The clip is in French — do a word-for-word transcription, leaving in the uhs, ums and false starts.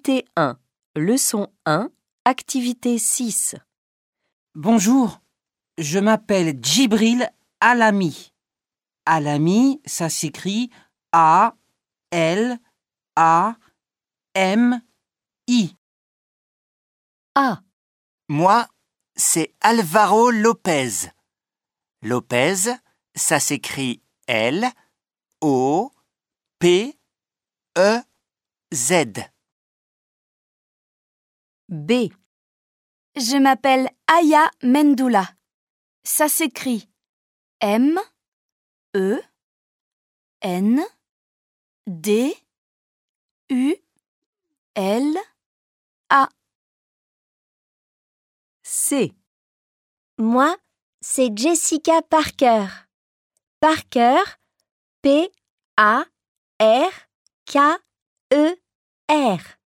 Unité un, leçon un, activité six. Bonjour, je m'appelle Djibril Alami. Alami, ça s'écrit A L A M I. A. Moi, c'est Alvaro Lopez. Lopez, ça s'écrit L O P E Z. B. Je m'appelle Aya Mendoula. Ça s'écrit M E N D U L A. C. Moi, c'est Jessica Parker. Parker, P A R K E R.